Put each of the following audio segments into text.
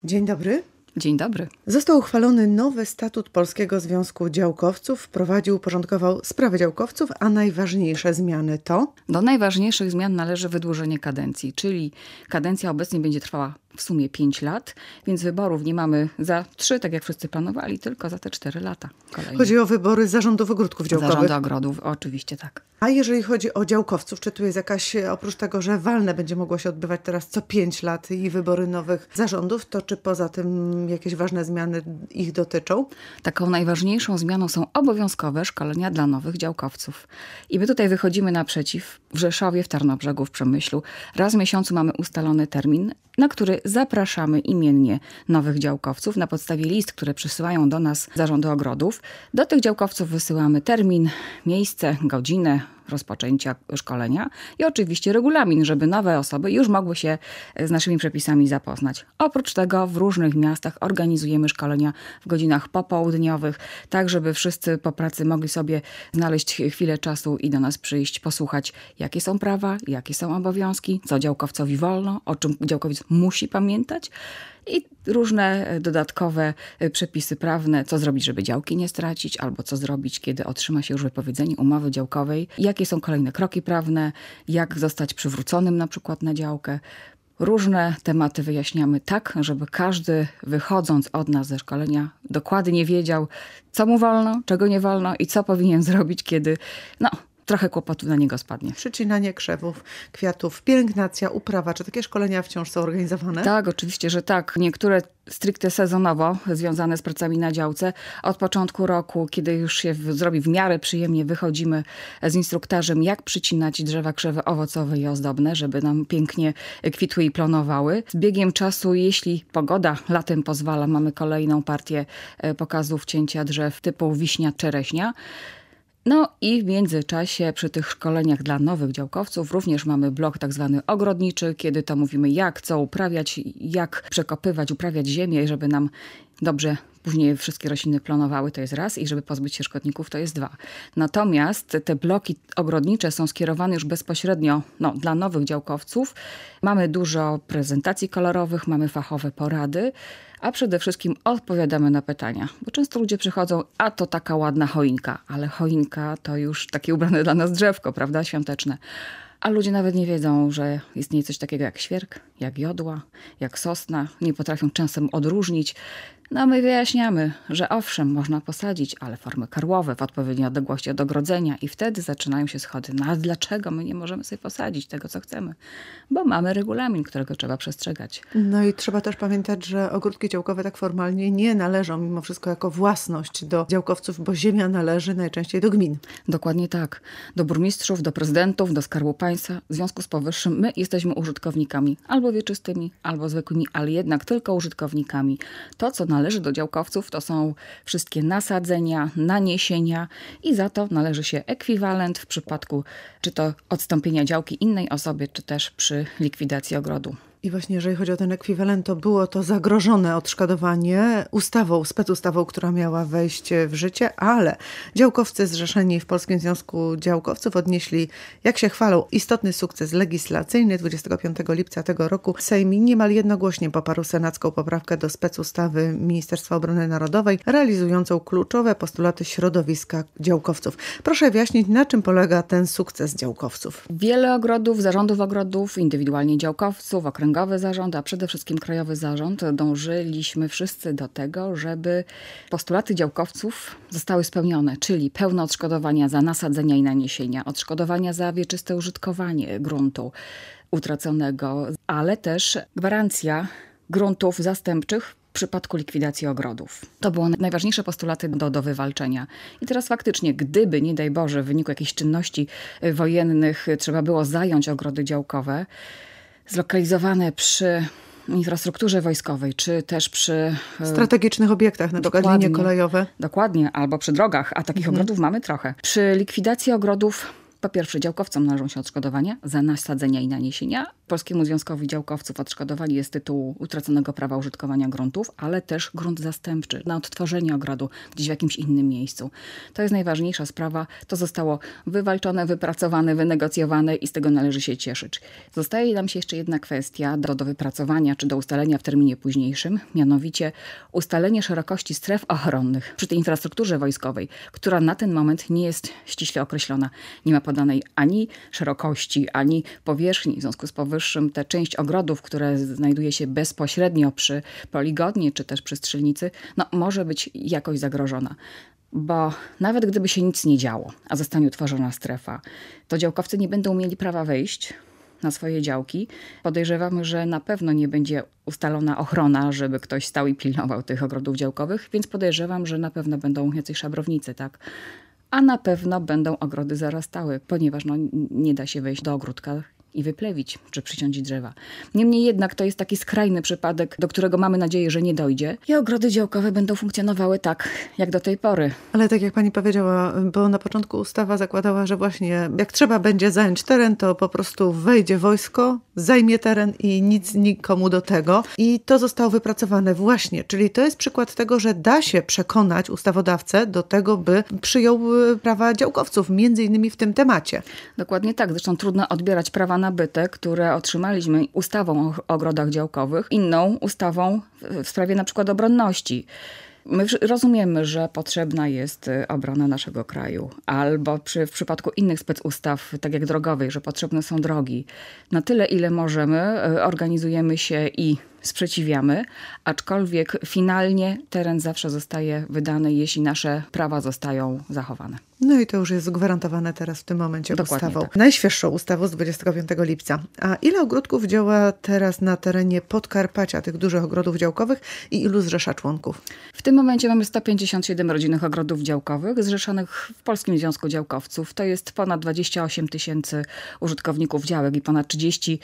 Dzień dobry. Dzień dobry. Został uchwalony nowy statut Polskiego Związku Działkowców, wprowadził, uporządkował sprawy działkowców, a najważniejsze zmiany to? Do najważniejszych zmian należy wydłużenie kadencji, czyli kadencja obecnie będzie trwała w sumie 5 lat, więc wyborów nie mamy za 3, tak jak wszyscy planowali, tylko za te 4 lata kolejne. Chodzi o wybory zarządów ogródków działkowych. Zarządy ogrodów, oczywiście tak. A jeżeli chodzi o działkowców, czy tu jest jakaś, oprócz tego, że walne będzie mogło się odbywać teraz co 5 lat i wybory nowych zarządów, to czy poza tym jakieś ważne zmiany ich dotyczą? Taką najważniejszą zmianą są obowiązkowe szkolenia dla nowych działkowców. I my tutaj wychodzimy naprzeciw w Rzeszowie, w Tarnobrzegu, w Przemyślu. Raz w miesiącu mamy ustalony termin, na który zapraszamy imiennie nowych działkowców na podstawie list, które przysyłają do nas zarządy ogrodów. Do tych działkowców wysyłamy termin, miejsce, godzinę rozpoczęcia szkolenia i oczywiście regulamin, żeby nowe osoby już mogły się z naszymi przepisami zapoznać. Oprócz tego w różnych miastach organizujemy szkolenia w godzinach popołudniowych, tak żeby wszyscy po pracy mogli sobie znaleźć chwilę czasu i do nas przyjść, posłuchać, jakie są prawa, jakie są obowiązki, co działkowcowi wolno, o czym działkowiec musi pamiętać i różne dodatkowe przepisy prawne, co zrobić, żeby działki nie stracić, albo co zrobić, kiedy otrzyma się już wypowiedzenie umowy działkowej, jakie są kolejne kroki prawne, jak zostać przywróconym na przykład na działkę. Różne tematy wyjaśniamy tak, żeby każdy wychodząc od nas ze szkolenia dokładnie wiedział, co mu wolno, czego nie wolno i co powinien zrobić, kiedy trochę kłopotów na niego spadnie. Przycinanie krzewów, kwiatów, pielęgnacja, uprawa. Czy takie szkolenia wciąż są organizowane? Tak, oczywiście, że tak. Niektóre stricte sezonowo związane z pracami na działce. Od początku roku, kiedy już się zrobi w miarę przyjemnie, wychodzimy z instruktarzem, jak przycinać drzewa, krzewy owocowe i ozdobne, żeby nam pięknie kwitły i plonowały. Z biegiem czasu, jeśli pogoda latem pozwala, mamy kolejną partię pokazów cięcia drzew typu wiśnia, czereśnia. No i w międzyczasie przy tych szkoleniach dla nowych działkowców również mamy blok tak zwany ogrodniczy, kiedy to mówimy jak, co uprawiać, jak przekopywać, uprawiać ziemię, żeby nam dobrze później wszystkie rośliny plonowały, to jest raz, i żeby pozbyć się szkodników, to jest 2. Natomiast te bloki ogrodnicze są skierowane już bezpośrednio dla nowych działkowców. Mamy dużo prezentacji kolorowych, mamy fachowe porady, a przede wszystkim odpowiadamy na pytania. Bo często ludzie przychodzą, a to taka ładna choinka, ale choinka to już takie ubrane dla nas drzewko, prawda, świąteczne. A ludzie nawet nie wiedzą, że istnieje coś takiego jak świerk, jak jodła, jak sosna. Nie potrafią czasem odróżnić. My wyjaśniamy, że owszem, można posadzić, ale formy karłowe w odpowiedniej odległości od ogrodzenia i wtedy zaczynają się schody. A dlaczego my nie możemy sobie posadzić tego, co chcemy? Bo mamy regulamin, którego trzeba przestrzegać. No i trzeba też pamiętać, że ogródki działkowe tak formalnie nie należą mimo wszystko jako własność do działkowców, bo ziemia należy najczęściej do gmin. Dokładnie tak. Do burmistrzów, do prezydentów, do Skarbu Państwa. W związku z powyższym my jesteśmy użytkownikami albo wieczystymi, albo zwykłymi, ale jednak tylko użytkownikami. To, co należy do działkowców, to są wszystkie nasadzenia, naniesienia i za to należy się ekwiwalent w przypadku czy to odstąpienia działki innej osobie, czy też przy likwidacji ogrodu. I właśnie jeżeli chodzi o ten ekwiwalent, to było to zagrożone odszkodowanie specustawą, która miała wejść w życie, ale działkowcy zrzeszeni w Polskim Związku Działkowców odnieśli, jak się chwalą, istotny sukces legislacyjny. 25 lipca tego roku Sejm niemal jednogłośnie poparł senacką poprawkę do specustawy Ministerstwa Obrony Narodowej, realizującą kluczowe postulaty środowiska działkowców. Proszę wyjaśnić, na czym polega ten sukces działkowców? Wiele ogrodów, zarządów ogrodów, indywidualnie działkowców, okręgowy zarząd, a przede wszystkim krajowy zarząd, dążyliśmy wszyscy do tego, żeby postulaty działkowców zostały spełnione, czyli pełne odszkodowania za nasadzenia i naniesienia, odszkodowania za wieczyste użytkowanie gruntu utraconego, ale też gwarancja gruntów zastępczych w przypadku likwidacji ogrodów. To były najważniejsze postulaty do wywalczenia. I teraz faktycznie, gdyby, nie daj Boże, w wyniku jakichś czynności wojennych trzeba było zająć ogrody działkowe, zlokalizowane przy infrastrukturze wojskowej, czy też przy strategicznych obiektach, na przykład linie kolejowe. Dokładnie, albo przy drogach, a takich ogrodów mamy trochę. Przy likwidacji ogrodów Po pierwsze, działkowcom należą się odszkodowania za nasadzenia i naniesienia. Polskiemu Związkowi Działkowców odszkodowanie jest z tytułu utraconego prawa użytkowania gruntów, ale też grunt zastępczy na odtworzenie ogrodu gdzieś w jakimś innym miejscu. To jest najważniejsza sprawa. To zostało wywalczone, wypracowane, wynegocjowane i z tego należy się cieszyć. Zostaje nam się jeszcze jedna kwestia do wypracowania czy do ustalenia w terminie późniejszym, mianowicie ustalenie szerokości stref ochronnych przy tej infrastrukturze wojskowej, która na ten moment nie jest ściśle określona. Nie ma podanej ani szerokości, ani powierzchni. W związku z powyższym ta część ogrodów, które znajduje się bezpośrednio przy poligonie czy też przy strzelnicy, może być jakoś zagrożona. Bo nawet gdyby się nic nie działo, a zostanie utworzona strefa, to działkowcy nie będą mieli prawa wejść na swoje działki. Podejrzewamy, że na pewno nie będzie ustalona ochrona, żeby ktoś stał i pilnował tych ogrodów działkowych, więc podejrzewam, że na pewno będą jacyś szabrownicy, tak? A na pewno będą ogrody zarastały, ponieważ nie da się wejść do ogródka i wyplewić czy przyciąć drzewa. Niemniej jednak to jest taki skrajny przypadek, do którego mamy nadzieję, że nie dojdzie. I ogrody działkowe będą funkcjonowały tak, jak do tej pory. Ale tak jak pani powiedziała, bo na początku ustawa zakładała, że właśnie jak trzeba będzie zająć teren, to po prostu wejdzie wojsko, zajmie teren i nic nikomu do tego. I to zostało wypracowane właśnie. Czyli to jest przykład tego, że da się przekonać ustawodawcę do tego, by przyjął prawa działkowców, między innymi w tym temacie. Dokładnie tak. Zresztą trudno odbierać prawa nabyte, które otrzymaliśmy ustawą o ogrodach działkowych, inną ustawą w sprawie na przykład obronności. My rozumiemy, że potrzebna jest obrona naszego kraju, albo w przypadku innych specustaw, tak jak drogowej, że potrzebne są drogi. Na tyle, ile możemy, organizujemy się i sprzeciwiamy, aczkolwiek finalnie teren zawsze zostaje wydany, jeśli nasze prawa zostają zachowane. No i to już jest gwarantowane teraz w tym momencie Dokładnie ustawą. Tak. Najświeższą ustawą z 25 lipca. A ile ogródków działa teraz na terenie Podkarpacia, tych dużych ogrodów działkowych i ilu zrzesza członków? W tym momencie mamy 157 rodzinnych ogrodów działkowych zrzeszonych w Polskim Związku Działkowców. To jest ponad 28 000 użytkowników działek i ponad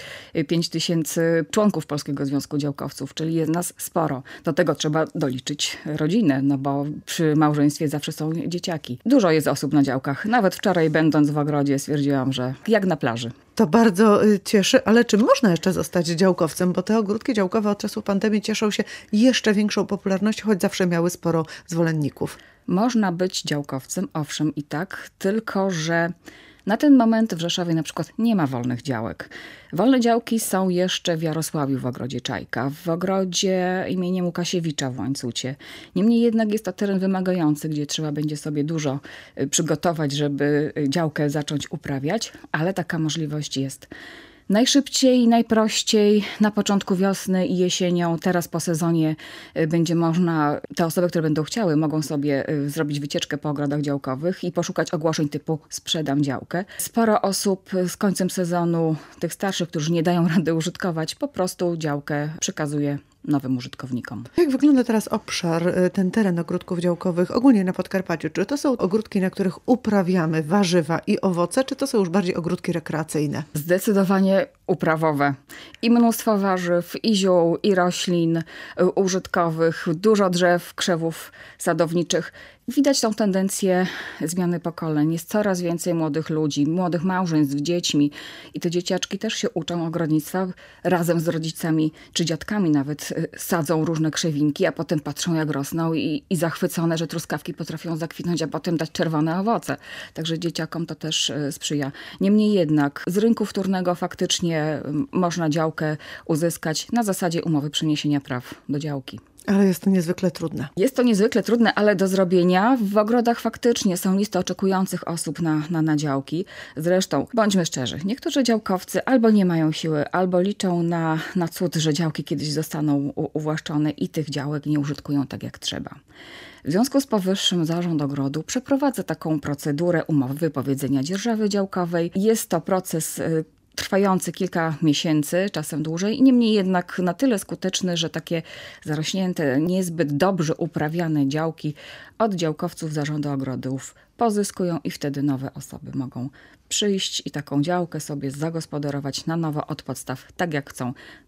35 000 członków Polskiego Związku Działkowców, czyli jest nas sporo. Do tego trzeba doliczyć rodzinę, bo przy małżeństwie zawsze są dzieciaki. Dużo jest osób na działkach. Nawet wczoraj będąc w ogrodzie stwierdziłam, że jak na plaży. To bardzo cieszy, ale czy można jeszcze zostać działkowcem? Bo te ogródki działkowe od czasu pandemii cieszą się jeszcze większą popularnością, choć zawsze miały sporo zwolenników. Można być działkowcem, owszem i tak, tylko że na ten moment w Rzeszowie na przykład nie ma wolnych działek. Wolne działki są jeszcze w Jarosławiu w ogrodzie Czajka, w ogrodzie imieniem Łukasiewicza w Łańcucie. Niemniej jednak jest to teren wymagający, gdzie trzeba będzie sobie dużo przygotować, żeby działkę zacząć uprawiać, ale taka możliwość jest. Najszybciej, najprościej na początku wiosny i jesienią, teraz po sezonie będzie można, te osoby, które będą chciały, mogą sobie zrobić wycieczkę po ogrodach działkowych i poszukać ogłoszeń typu sprzedam działkę. Sporo osób z końcem sezonu, tych starszych, którzy nie dają rady użytkować, po prostu działkę przekazuje nowym użytkownikom. Jak wygląda teraz obszar, ten teren ogródków działkowych ogólnie na Podkarpaciu? Czy to są ogródki, na których uprawiamy warzywa i owoce, czy to są już bardziej ogródki rekreacyjne? Zdecydowanie uprawowe. I mnóstwo warzyw, i ziół, i roślin użytkowych, dużo drzew, krzewów sadowniczych. Widać tą tendencję zmiany pokoleń. Jest coraz więcej młodych ludzi, młodych małżeństw z dziećmi i te dzieciaczki też się uczą ogrodnictwa. Razem z rodzicami czy dziadkami nawet sadzą różne krzewinki, a potem patrzą jak rosną i zachwycone, że truskawki potrafią zakwitnąć, a potem dać czerwone owoce. Także dzieciakom to też sprzyja. Niemniej jednak z rynku wtórnego faktycznie można działkę uzyskać na zasadzie umowy przeniesienia praw do działki. Ale jest to niezwykle trudne. Jest to niezwykle trudne, ale do zrobienia. W ogrodach faktycznie są listy oczekujących osób na działki. Zresztą, bądźmy szczerzy, niektórzy działkowcy albo nie mają siły, albo liczą na cud, że działki kiedyś zostaną uwłaszczone i tych działek nie użytkują tak jak trzeba. W związku z powyższym Zarząd Ogrodu przeprowadza taką procedurę umowy wypowiedzenia dzierżawy działkowej. Jest to proces trwający kilka miesięcy, czasem dłużej, niemniej jednak na tyle skuteczny, że takie zarośnięte, niezbyt dobrze uprawiane działki od działkowców Zarządu Ogrodów pozyskują i wtedy nowe osoby mogą przyjść i taką działkę sobie zagospodarować na nowo od podstaw, tak jak chcą.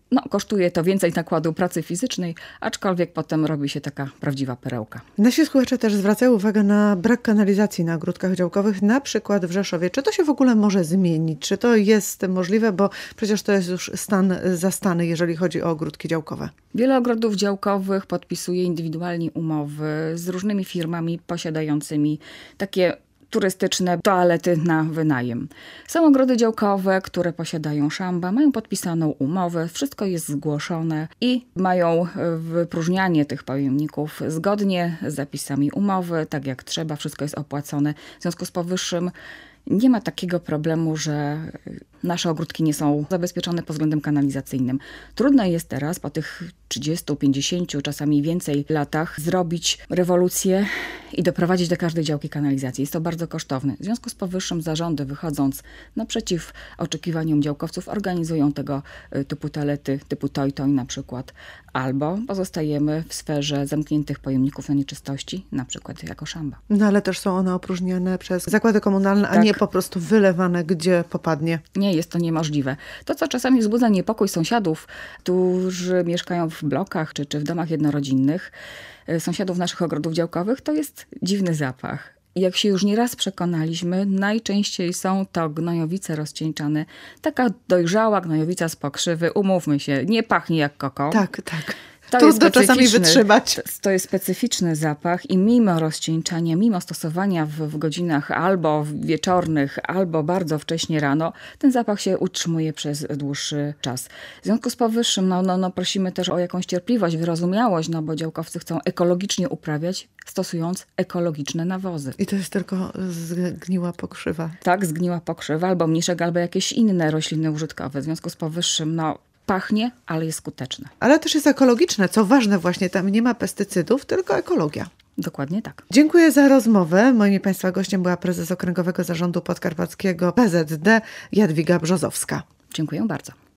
No, kosztuje to więcej nakładu pracy fizycznej, aczkolwiek potem robi się taka prawdziwa perełka. Nasi słuchacze też zwracają uwagę na brak kanalizacji na ogródkach działkowych, na przykład w Rzeszowie. Czy to się w ogóle może zmienić? Czy to jest możliwe? Bo przecież to jest już stan zastany, jeżeli chodzi o ogródki działkowe. Wiele ogrodów działkowych podpisuje indywidualnie umowy z różnymi firmami posiadającymi takie turystyczne toalety na wynajem. Są ogrody działkowe, które posiadają szamba, mają podpisaną umowę, wszystko jest zgłoszone i mają wypróżnianie tych pojemników zgodnie z zapisami umowy, tak jak trzeba, wszystko jest opłacone. W związku z powyższym nie ma takiego problemu, że nasze ogródki nie są zabezpieczone pod względem kanalizacyjnym. Trudno jest teraz po tych 30, 50, czasami więcej latach zrobić rewolucję i doprowadzić do każdej działki kanalizacji. Jest to bardzo kosztowne. W związku z powyższym zarządy, wychodząc naprzeciw oczekiwaniom działkowców, organizują tego typu toalety, typu toj-toj na przykład, albo pozostajemy w sferze zamkniętych pojemników na nieczystości, na przykład jako szamba. No ale też są one opróżniane przez zakłady komunalne, a Tak. nie po prostu wylewane, gdzie popadnie. Nie jest to niemożliwe. To, co czasami wzbudza niepokój sąsiadów, którzy mieszkają w blokach czy w domach jednorodzinnych, sąsiadów naszych ogrodów działkowych, to jest dziwny zapach. I jak się już nieraz przekonaliśmy, najczęściej są to gnojowice rozcieńczane. Taka dojrzała gnojowica z pokrzywy, umówmy się, nie pachnie jak koko. Tak, tak. To Trudno jest czasami specyficzny- wytrzymać. To jest specyficzny zapach i mimo rozcieńczania, mimo stosowania w godzinach albo wieczornych, albo bardzo wcześnie rano, ten zapach się utrzymuje przez dłuższy czas. W związku z powyższym prosimy też o jakąś cierpliwość, wyrozumiałość, bo działkowcy chcą ekologicznie uprawiać, stosując ekologiczne nawozy. I to jest tylko zgniła pokrzywa. Tak, zgniła pokrzywa, albo mniszek, albo jakieś inne rośliny użytkowe. W związku z powyższym, pachnie, ale jest skuteczne. Ale też jest ekologiczne, co ważne właśnie, tam nie ma pestycydów, tylko ekologia. Dokładnie tak. Dziękuję za rozmowę. Moim i Państwa gościem była prezes Okręgowego Zarządu Podkarpackiego PZD Jadwiga Brzozowska. Dziękuję bardzo.